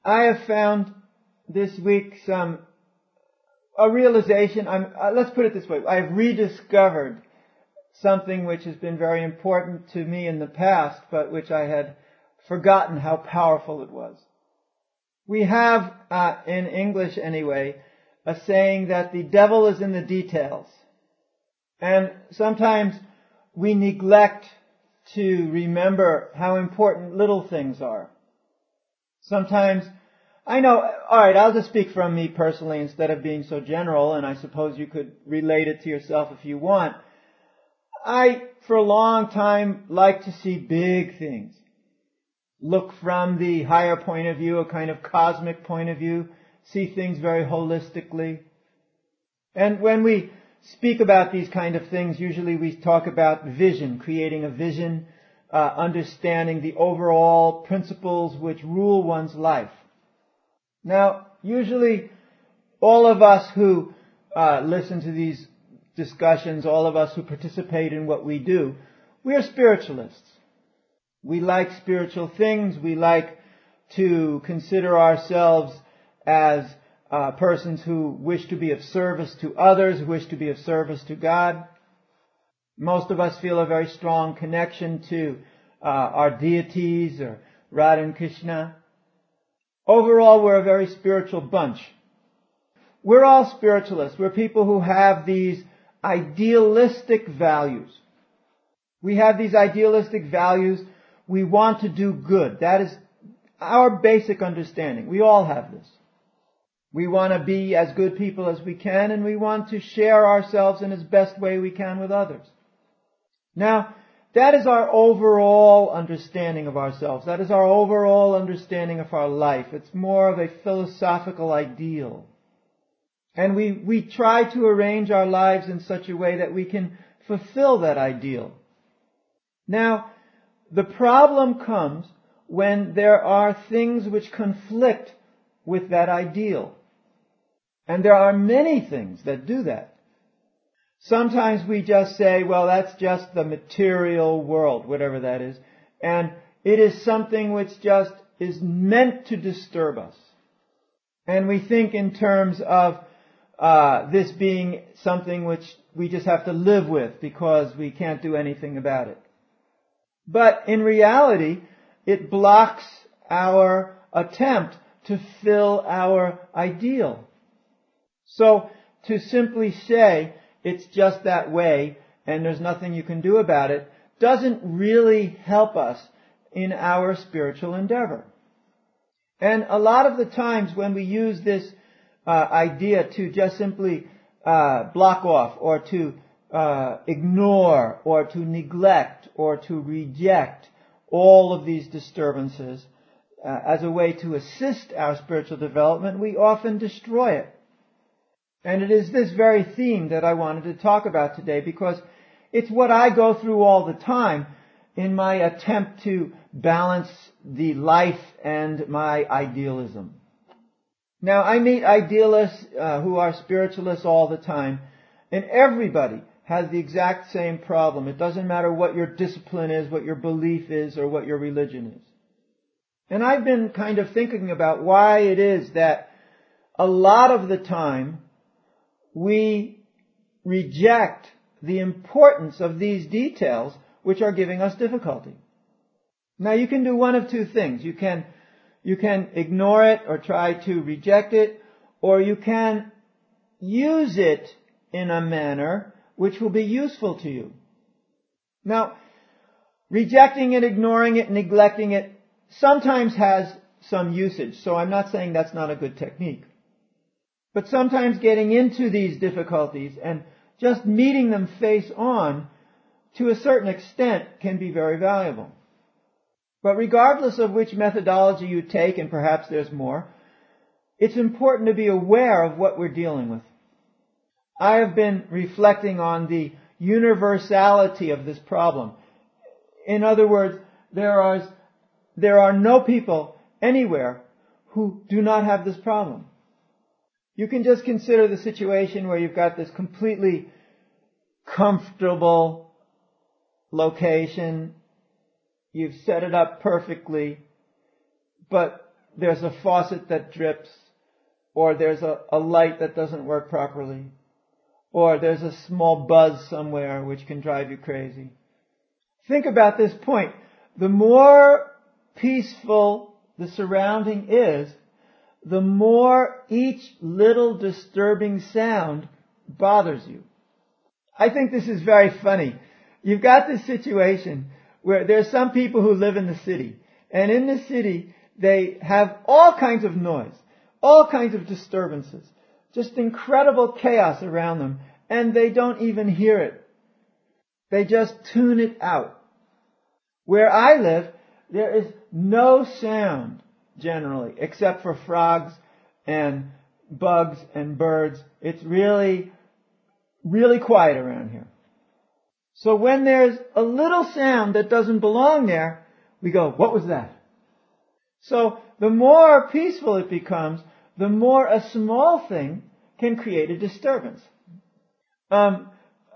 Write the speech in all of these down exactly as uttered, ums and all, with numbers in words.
I have found this week some, a realization, I'm, uh, let's put it this way, I've rediscovered something which has been very important to me in the past, but which I had forgotten how powerful it was. We have, uh, in English anyway, a saying that the devil is in the details. And sometimes we neglect to remember how important little things are. Sometimes, I know, alright, I'll just speak from me personally instead of being so general, and I suppose you could relate it to yourself if you want. I, for a long time, like to see big things. Look from the higher point of view, a kind of cosmic point of view, see things very holistically. And when we speak about these kind of things, usually we talk about vision, creating a vision, uh, understanding the overall principles which rule one's life. Now, usually all of us who uh, listen to these discussions, all of us who participate in what we do, we are spiritualists. We like spiritual things. We like to consider ourselves as uh, persons who wish to be of service to others, who wish to be of service to God. Most of us feel a very strong connection to uh, our deities or Radha and Krishna. Overall, we're a very spiritual bunch. We're all spiritualists. We're people who have these idealistic values. We have these idealistic values. We want to do good. That is our basic understanding. We all have this. We want to be as good people as we can, and we want to share ourselves in as best way we can with others. Now, that is our overall understanding of ourselves. That is our overall understanding of our life. It's more of a philosophical ideal. And we, we try to arrange our lives in such a way that we can fulfill that ideal. Now, the problem comes when there are things which conflict with that ideal. And there are many things that do that. Sometimes we just say, well, that's just the material world, whatever that is. And it is something which just is meant to disturb us. And we think in terms of uh, this being something which we just have to live with because we can't do anything about it. But in reality, it blocks our attempt to fill our ideal. So to simply say it's just that way and there's nothing you can do about it doesn't really help us in our spiritual endeavor. And a lot of the times when we use this uh, idea to just simply uh, block off or to uh, ignore or to neglect or to reject all of these disturbances uh, as a way to assist our spiritual development, we often destroy it. And it is this very theme that I wanted to talk about today because it's what I go through all the time in my attempt to balance the life and my idealism. Now, I meet idealists uh, who are spiritualists all the time, and everybody has the exact same problem. It doesn't matter what your discipline is, what your belief is, or what your religion is. And I've been kind of thinking about why it is that a lot of the time we reject the importance of these details which are giving us difficulty. Now you can do one of two things. You can, you can ignore it or try to reject it, or you can use it in a manner which will be useful to you. Now, rejecting it, ignoring it, neglecting it sometimes has some usage, so I'm not saying that's not a good technique. But sometimes getting into these difficulties and just meeting them face on to a certain extent can be very valuable. But regardless of which methodology you take, and perhaps there's more, it's important to be aware of what we're dealing with. I have been reflecting on the universality of this problem. In other words, there are, there are no people anywhere who do not have this problem. You can just consider the situation where you've got this completely comfortable location. You've set it up perfectly, but there's a faucet that drips, or there's a, a light that doesn't work properly, or there's a small buzz somewhere which can drive you crazy. Think about this point. The more peaceful the surrounding is, the more each little disturbing sound bothers you. I think this is very funny. You've got this situation where there's some people who live in the city, and in the city they have all kinds of noise, all kinds of disturbances, just incredible chaos around them, and they don't even hear it. They just tune it out. Where I live, there is no sound generally, except for frogs and bugs and birds. It's really, really quiet around here. So when there's a little sound that doesn't belong there, we go, what was that? So the more peaceful it becomes, the more a small thing can create a disturbance. Um,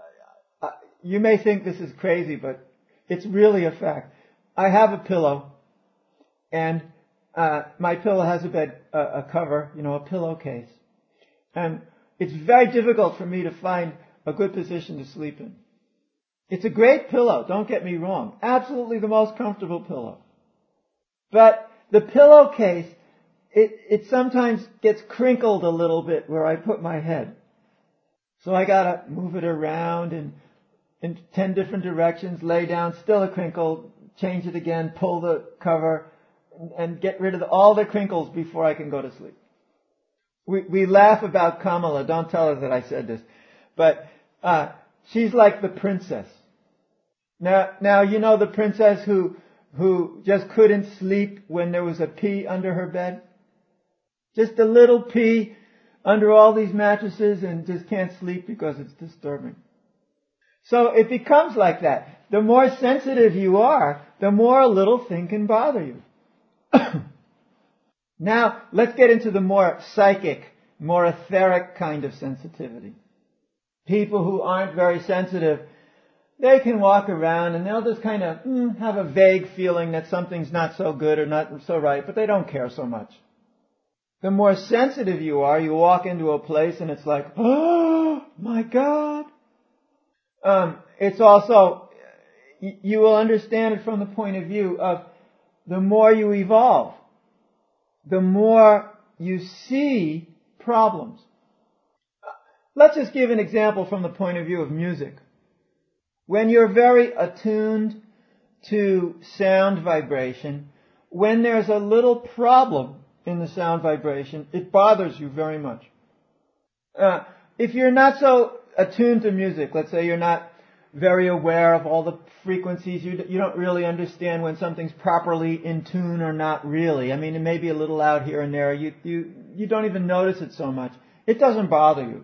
you may think this is crazy, but it's really a fact. I have a pillow, and uh, my pillow has a bed, uh, a cover, you know, a pillowcase. And it's very difficult for me to find a good position to sleep in. It's a great pillow, don't get me wrong. Absolutely the most comfortable pillow. But the pillowcase, it, it sometimes gets crinkled a little bit where I put my head. So I gotta move it around in, in ten different directions, lay down, still a crinkle, change it again, pull the cover, and, and get rid of the, all the crinkles before I can go to sleep. We, we laugh about Kamala, don't tell her that I said this. But, uh, she's like the princess. Now, now, you know the princess who, who just couldn't sleep when there was a pea under her bed? Just a little pea under all these mattresses and just can't sleep because it's disturbing. So it becomes like that. The more sensitive you are, the more a little thing can bother you. Now, let's get into the more psychic, more etheric kind of sensitivity. People who aren't very sensitive, they can walk around and they'll just kind of mm, have a vague feeling that something's not so good or not so right, but they don't care so much. The more sensitive you are, you walk into a place and it's like, oh my God. Um, it's also, you will understand it from the point of view of the more you evolve, the more you see problems. Let's just give an example from the point of view of music. When you're very attuned to sound vibration, when there's a little problem in the sound vibration, it bothers you very much. Uh, if you're not so attuned to music, let's say you're not very aware of all the frequencies, you, you don't really understand when something's properly in tune or not really. I mean, it may be a little loud here and there. You, you, you don't even notice it so much. It doesn't bother you.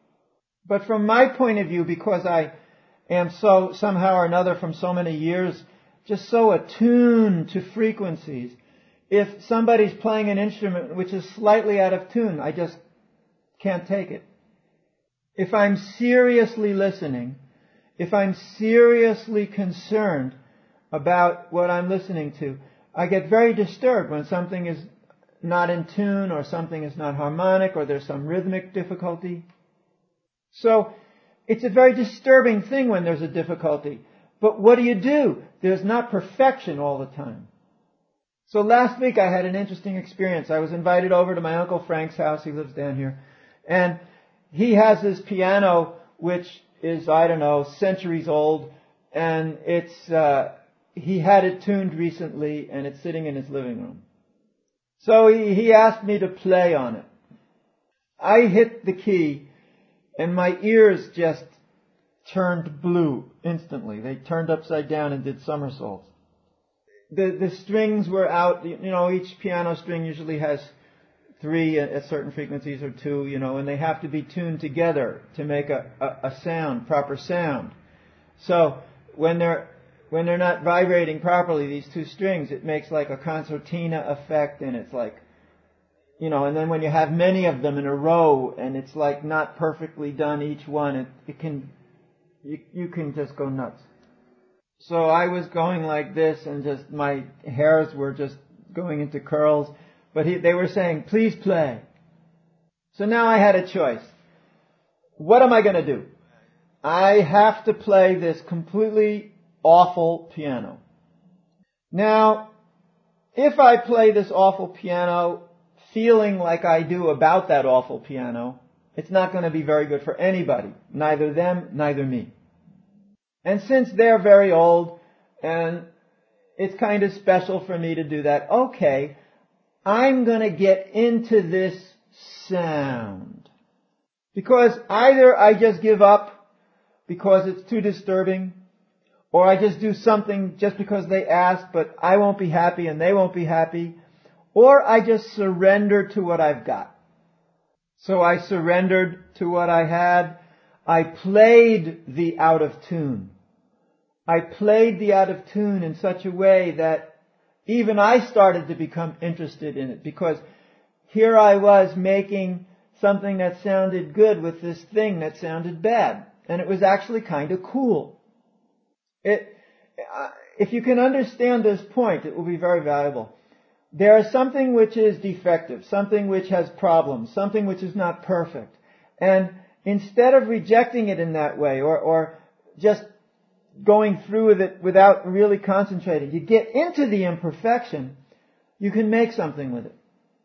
But from my point of view, because I am so, somehow or another from so many years, just so attuned to frequencies, if somebody's playing an instrument which is slightly out of tune, I just can't take it. If I'm seriously listening, if I'm seriously concerned about what I'm listening to, I get very disturbed when something is not in tune or something is not harmonic or there's some rhythmic difficulty. So, it's a very disturbing thing when there's a difficulty. But what do you do? There's not perfection all the time. So last week I had an interesting experience. I was invited over to my Uncle Frank's house. He lives down here. And he has this piano which is, I don't know, centuries old. And it's, uh, he had it tuned recently and it's sitting in his living room. So he, he asked me to play on it. I hit the key and my ears just turned blue instantly. They turned upside down and did somersaults. The the strings were out. You know, each piano string usually has three at certain frequencies or two, you know, and they have to be tuned together to make a, a, a sound, proper sound. So when they're when they're not vibrating properly, these two strings, it makes like a concertina effect, and it's like, you know, and then when you have many of them in a row and it's like not perfectly done each one, it, it can, you, you can just go nuts. So I was going like this and just my hairs were just going into curls. But he, they were saying, please play. So now I had a choice. What am I going to do? I have to play this completely awful piano. Now, if I play this awful piano feeling like I do about that awful piano, it's not going to be very good for anybody. Neither them, neither me. And since they're very old, and it's kind of special for me to do that, okay, I'm going to get into this sound. Because either I just give up because it's too disturbing, or I just do something just because they ask, but I won't be happy and they won't be happy, or I just surrender to what I've got. So I surrendered to what I had. I played the out of tune. I played the out of tune in such a way that even I started to become interested in it, because here I was making something that sounded good with this thing that sounded bad. And it was actually kind of cool. It, if you can understand this point, it will be very valuable. There is something which is defective, something which has problems, something which is not perfect. And instead of rejecting it in that way, or, or just going through with it without really concentrating, you get into the imperfection, you can make something with it.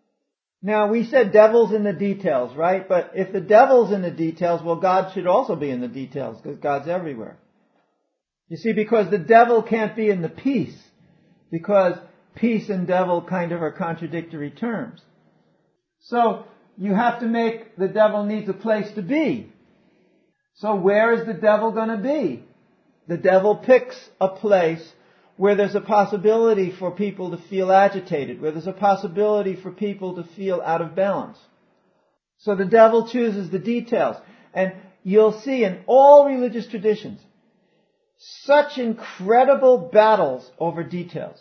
Now, we said devil's in the details, right? But if the devil's in the details, well, God should also be in the details, because God's everywhere. You see, because the devil can't be in the peace, because peace and devil kind of are contradictory terms. So, you have to make the devil needs a place to be. So where is the devil going to be? The devil picks a place where there's a possibility for people to feel agitated, where there's a possibility for people to feel out of balance. So the devil chooses the details. And you'll see in all religious traditions such incredible battles over details.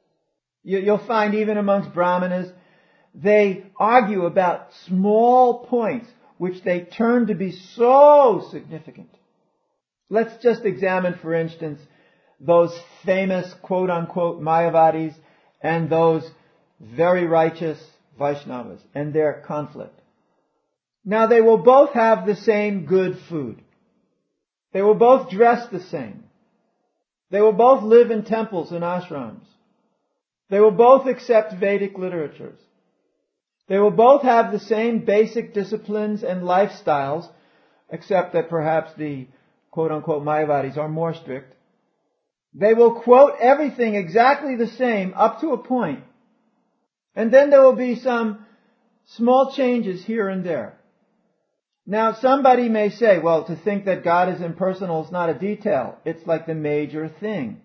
You'll find even amongst Brahmanas, they argue about small points which they term to be so significant. Let's just examine, for instance, those famous quote-unquote Mayavadis and those very righteous Vaishnavas and their conflict. Now, they will both have the same good food. They will both dress the same. They will both live in temples and ashrams. They will both accept Vedic literatures. They will both have the same basic disciplines and lifestyles, except that perhaps the quote-unquote Mayavadis are more strict. They will quote everything exactly the same up to a point. And then there will be some small changes here and there. Now, somebody may say, well, to think that God is impersonal is not a detail. It's like the major thing.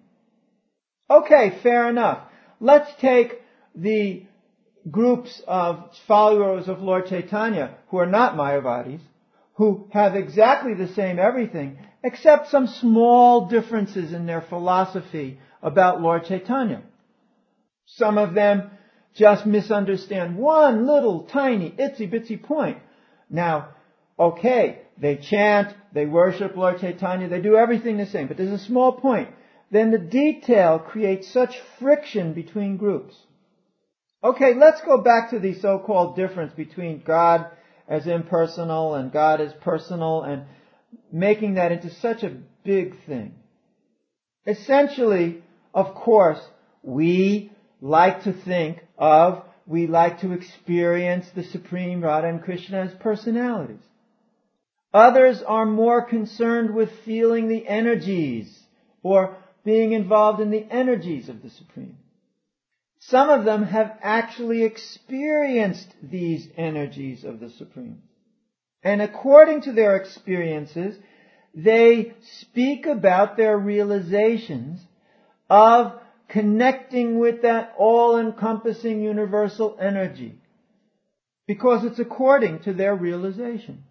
Okay, fair enough. Let's take the groups of followers of Lord Chaitanya who are not Mayavadis, who have exactly the same everything, except some small differences in their philosophy about Lord Chaitanya. Some of them just misunderstand one little tiny itsy bitsy point. Now, okay, they chant, they worship Lord Chaitanya, they do everything the same, but there's a small point. Then the detail creates such friction between groups. Okay, let's go back to the so-called difference between God as impersonal and God as personal, and making that into such a big thing. Essentially, of course, we like to think of, we like to experience the Supreme Radha and Krishna as personalities. Others are more concerned with feeling the energies, or being involved in the energies of the Supreme. Some of them have actually experienced these energies of the Supreme. And according to their experiences, they speak about their realizations of connecting with that all-encompassing universal energy. Because it's according to their realization.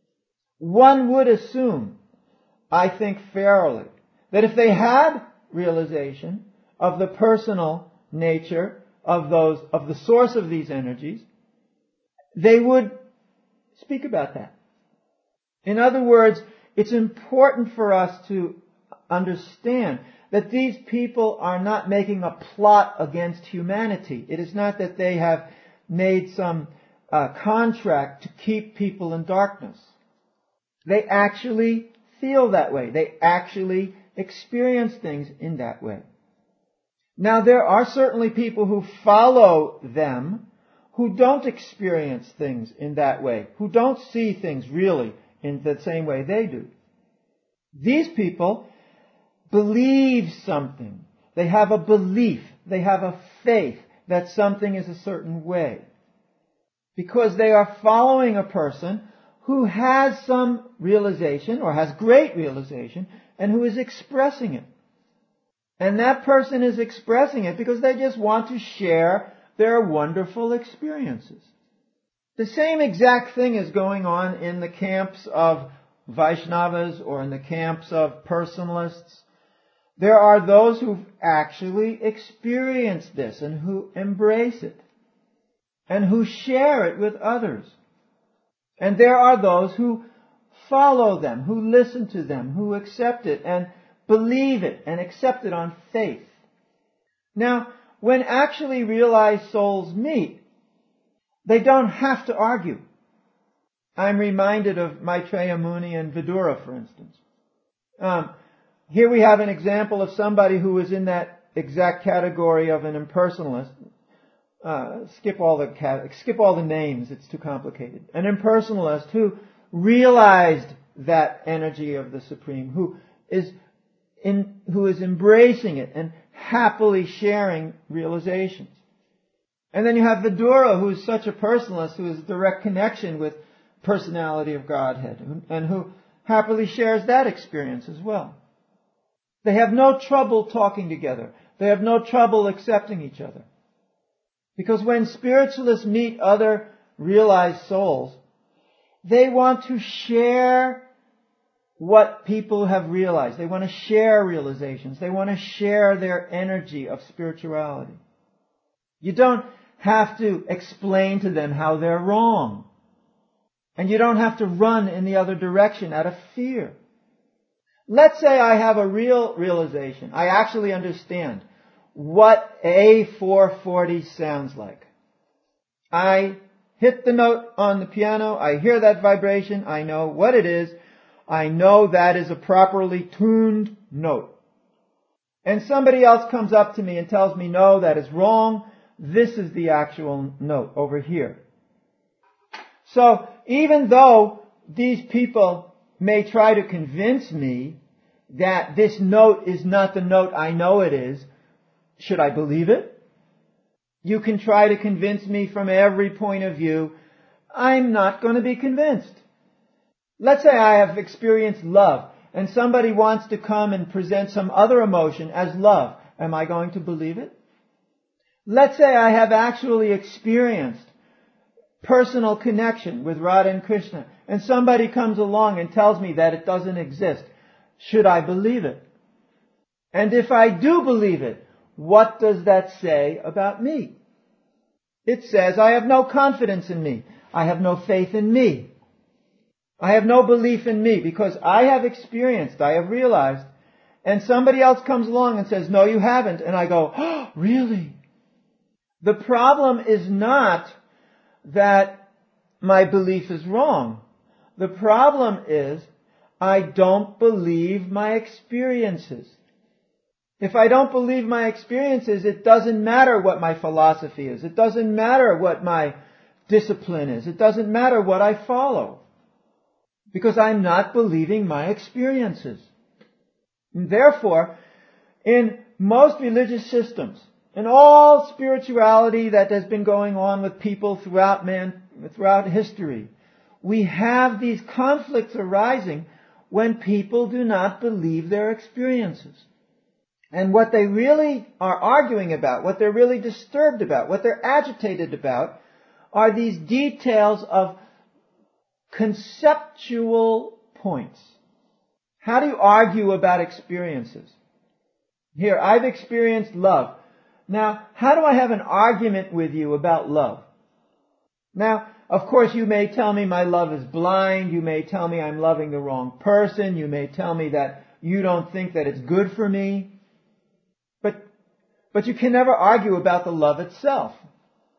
One would assume, I think fairly, that if they had realization of the personal nature of those, of the source of these energies, they would speak about that. In other words, it's important for us to understand that these people are not making a plot against humanity. It is not that they have made some uh, contract to keep people in darkness. They actually feel that way. They actually experience things in that way. Now, there are certainly people who follow them who don't experience things in that way, who don't see things really in the same way they do. These people believe something. They have a belief. They have a faith that something is a certain way. Because they are following a person who has some realization or has great realization and who is expressing it. And that person is expressing it because they just want to share their wonderful experiences. The same exact thing is going on in the camps of Vaishnavas or in the camps of personalists. There are those who've actually experienced this and who embrace it and who share it with others. And there are those who follow them, who listen to them, who accept it and believe it and accept it on faith. Now, when actually realized souls meet, they don't have to argue. I'm reminded of Maitreya Muni and Vidura, for instance. Um, here we have an example of somebody who is in that exact category of an impersonalist. Uh, skip all the cat- skip all the names; it's too complicated. An impersonalist who realized that energy of the Supreme, who is in, who is embracing it and happily sharing realizations. And then you have Vidura, who is such a personalist, who has a direct connection with personality of Godhead, and who happily shares that experience as well. They have no trouble talking together. They have no trouble accepting each other. Because when spiritualists meet other realized souls, they want to share what people have realized. They want to share realizations. They want to share their energy of spirituality. You don't have to explain to them how they're wrong. And you don't have to run in the other direction out of fear. Let's say I have a real realization. I actually understand what A four forty sounds like. I hit the note on the piano. I hear that vibration. I know what it is. I know that is a properly tuned note. And somebody else comes up to me and tells me, no, that is wrong. This is the actual note over here. So even though these people may try to convince me that this note is not the note I know it is, should I believe it? You can try to convince me from every point of view. I'm not going to be convinced. Let's say I have experienced love and somebody wants to come and present some other emotion as love. Am I going to believe it? Let's say I have actually experienced personal connection with Radha and Krishna and somebody comes along and tells me that it doesn't exist. Should I believe it? And if I do believe it, what does that say about me? It says I have no confidence in me. I have no faith in me. I have no belief in me because I have experienced, I have realized, and somebody else comes along and says, no, you haven't. And I go, oh, really? The problem is not that my belief is wrong. The problem is I don't believe my experiences. If I don't believe my experiences, it doesn't matter what my philosophy is. It doesn't matter what my discipline is. It doesn't matter what I follow. Because I'm not believing my experiences. And therefore, in most religious systems, in all spirituality that has been going on with people throughout man, throughout history, we have these conflicts arising when people do not believe their experiences. And what they really are arguing about, what they're really disturbed about, what they're agitated about, are these details of conceptual points. How do you argue about experiences? Here, I've experienced love. Now, how do I have an argument with you about love? Now, of course, you may tell me my love is blind. You may tell me I'm loving the wrong person. You may tell me that you don't think that it's good for me. But, but you can never argue about the love itself.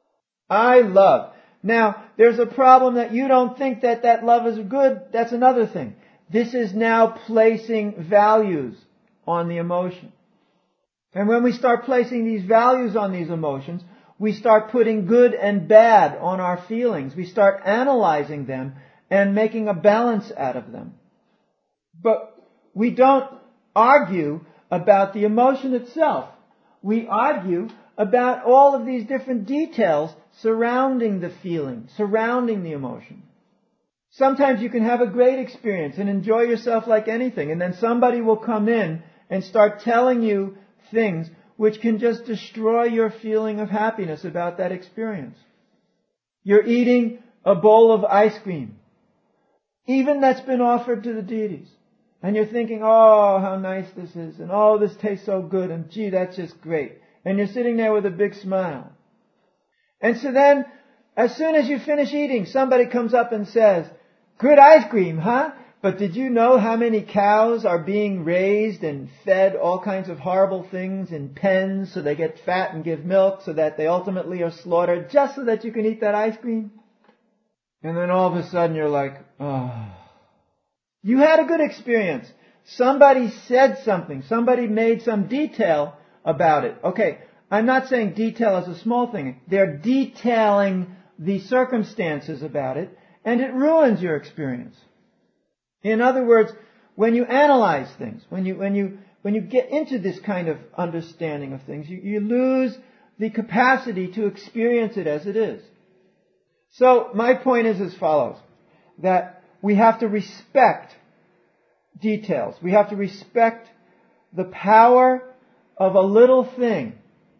I love. Now, there's a problem that you don't think that that love is good. That's another thing. This is now placing values on the emotion. And when we start placing these values on these emotions, we start putting good and bad on our feelings. We start analyzing them and making a balance out of them. But we don't argue about the emotion itself. We argue about all of these different details surrounding the feeling, surrounding the emotion. Sometimes you can have a great experience and enjoy yourself like anything, and then somebody will come in and start telling you things which can just destroy your feeling of happiness about that experience. You're eating a bowl of ice cream, even that's been offered to the deities. And you're thinking, oh, how nice this is, and oh, this tastes so good, and gee, that's just great. And you're sitting there with a big smile. And so then, as soon as you finish eating, somebody comes up and says, good ice cream, huh? But did you know how many cows are being raised and fed all kinds of horrible things in pens so they get fat and give milk so that they ultimately are slaughtered just so that you can eat that ice cream? And then all of a sudden you're like, oh. You had a good experience. Somebody said something. Somebody made some detail about it. Okay, I'm not saying detail is a small thing. They're detailing the circumstances about it, and it ruins your experience. In other words, when you analyze things, when you when you when you get into this kind of understanding of things, you, you lose the capacity to experience it as it is. So my point is as follows, that we have to respect details. We have to respect the power of a little thing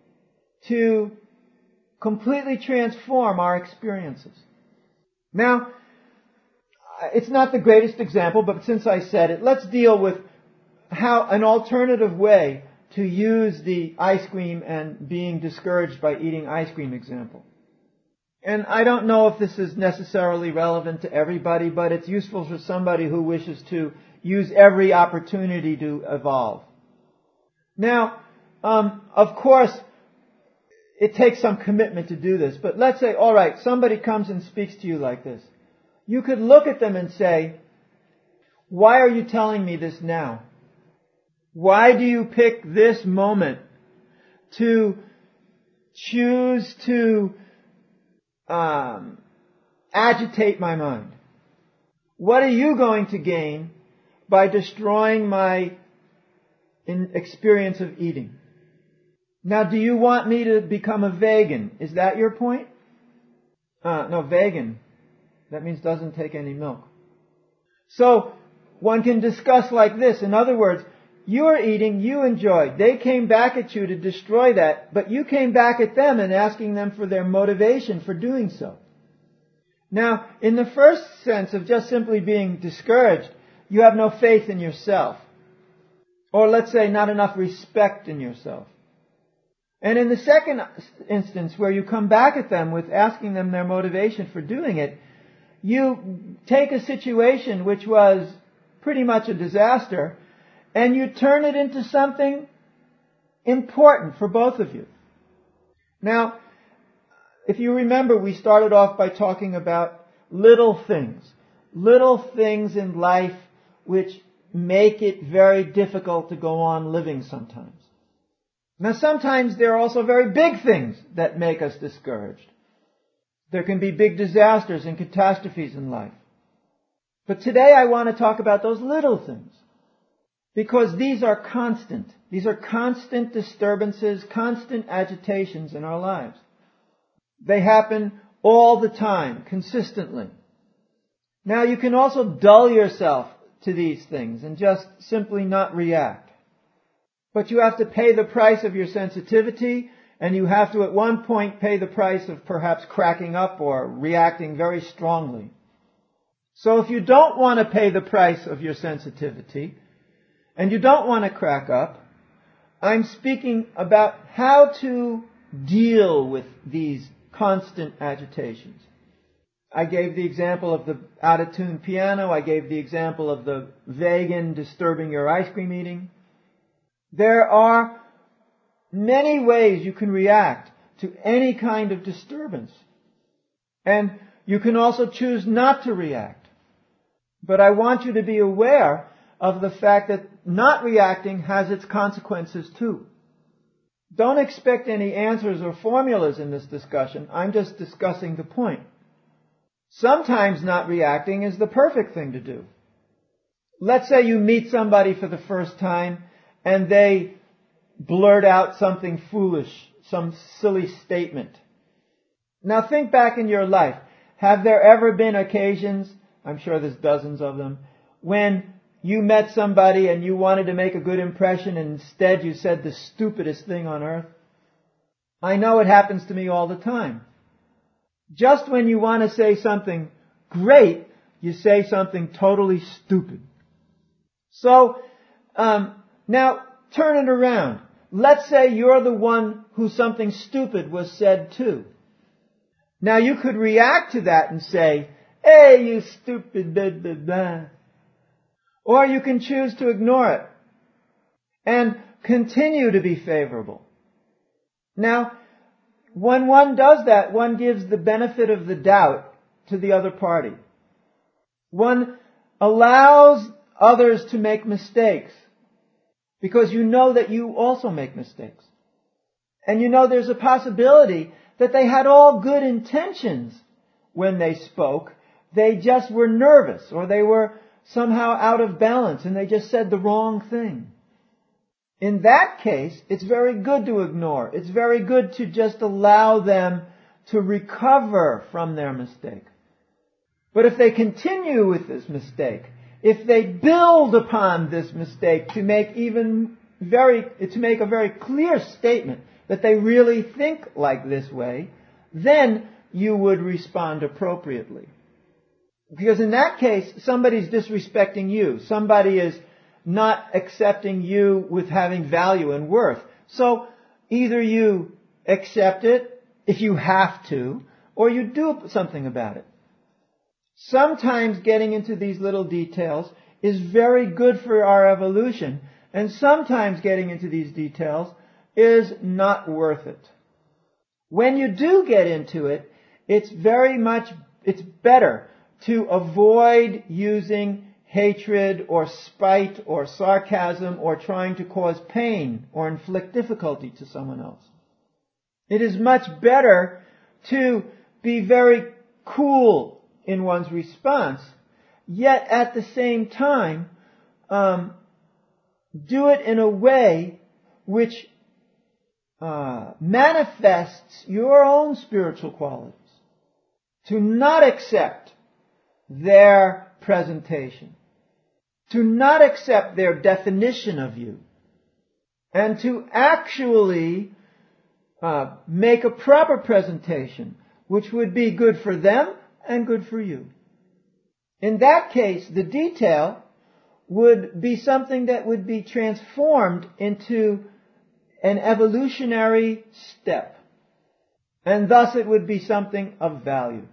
to completely transform our experiences. Now, it's not the greatest example, but since I said it, let's deal with how an alternative way to use the ice cream and being discouraged by eating ice cream example. And I don't know if this is necessarily relevant to everybody, but it's useful for somebody who wishes to use every opportunity to evolve. Now, um, of course, it takes some commitment to do this, but let's say, all right, somebody comes and speaks to you like this. You could look at them and say, why are you telling me this now? Why do you pick this moment to choose to um, agitate my mind? What are you going to gain by destroying my in experience of eating? Now, do you want me to become a vegan? Is that your point? Uh, no, vegan. That means doesn't take any milk. So, one can discuss like this. In other words, you're eating, you enjoyed. They came back at you to destroy that, but you came back at them and asking them for their motivation for doing so. Now, in the first sense of just simply being discouraged, you have no faith in yourself. Or let's say not enough respect in yourself. And in the second instance, where you come back at them with asking them their motivation for doing it, you take a situation which was pretty much a disaster, and you turn it into something important for both of you. Now, if you remember, we started off by talking about little things. Little things in life which make it very difficult to go on living sometimes. Now, sometimes there are also very big things that make us discouraged. There can be big disasters and catastrophes in life. But today I want to talk about those little things. Because these are constant. These are constant disturbances, constant agitations in our lives. They happen all the time, consistently. Now, you can also dull yourself to these things and just simply not react. But you have to pay the price of your sensitivity, and you have to at one point pay the price of perhaps cracking up or reacting very strongly. So if you don't want to pay the price of your sensitivity, and you don't want to crack up, I'm speaking about how to deal with these constant agitations. I gave the example of the out-of-tune piano. I gave the example of the vegan disturbing your ice cream eating. There are many ways you can react to any kind of disturbance. And you can also choose not to react. But I want you to be aware of the fact that not reacting has its consequences too. Don't expect any answers or formulas in this discussion. I'm just discussing the point. Sometimes not reacting is the perfect thing to do. Let's say you meet somebody for the first time and they blurt out something foolish, some silly statement. Now think back in your life. Have there ever been occasions, I'm sure there's dozens of them, when you met somebody and you wanted to make a good impression and instead you said the stupidest thing on earth? I know it happens to me all the time. Just when you want to say something great, you say something totally stupid. So, um, now turn it around. Let's say you're the one who something stupid was said to. Now you could react to that and say, "Hey, you stupid blah, blah, blah." Or you can choose to ignore it and continue to be favorable. Now, when one does that, one gives the benefit of the doubt to the other party. One allows others to make mistakes because you know that you also make mistakes. And you know there's a possibility that they had all good intentions when they spoke. They just were nervous or they were somehow out of balance and they just said the wrong thing. In that case, it's very good to ignore. It's very good to just allow them to recover from their mistake. But if they continue with this mistake, if they build upon this mistake to make even very, to make a very clear statement that they really think like this way, then you would respond appropriately. Because in that case, somebody's disrespecting you. Somebody is not accepting you with having value and worth. So either you accept it if you have to, or you do something about it. Sometimes getting into these little details is very good for our evolution, and sometimes getting into these details is not worth it. When you do get into it, it's very much, it's better to avoid using hatred or spite or sarcasm or trying to cause pain or inflict difficulty to someone else. It is much better to be very cool in one's response, yet at the same time um, do it in a way which uh, manifests your own spiritual qualities. To not accept their presentation, to not accept their definition of you, and to actually uh, make a proper presentation which would be good for them and good for you. In that case, the detail would be something that would be transformed into an evolutionary step, and thus it would be something of value.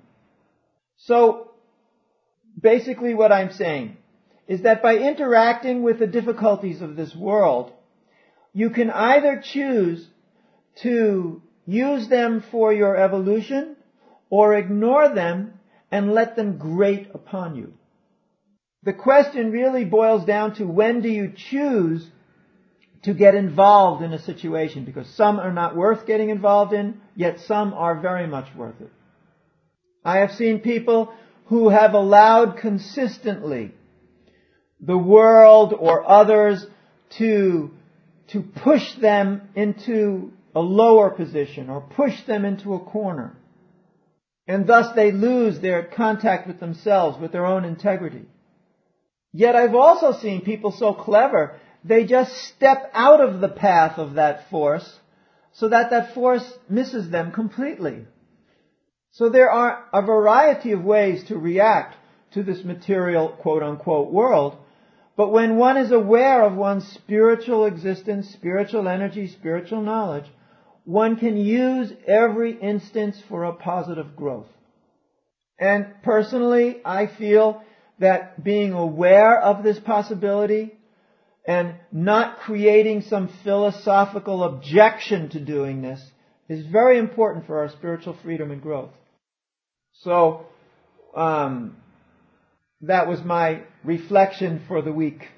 So, basically what I'm saying is that by interacting with the difficulties of this world, you can either choose to use them for your evolution or ignore them and let them grate upon you. The question really boils down to when do you choose to get involved in a situation, because some are not worth getting involved in, yet some are very much worth it. I have seen people who have allowed consistently the world or others to, to push them into a lower position or push them into a corner. And thus they lose their contact with themselves, with their own integrity. Yet I've also seen people so clever, they just step out of the path of that force so that that force misses them completely. So there are a variety of ways to react to this material quote-unquote world, but when one is aware of one's spiritual existence, spiritual energy, spiritual knowledge, one can use every instance for a positive growth. And personally, I feel that being aware of this possibility and not creating some philosophical objection to doing this is very important for our spiritual freedom and growth. So, um, that was my reflection for the week.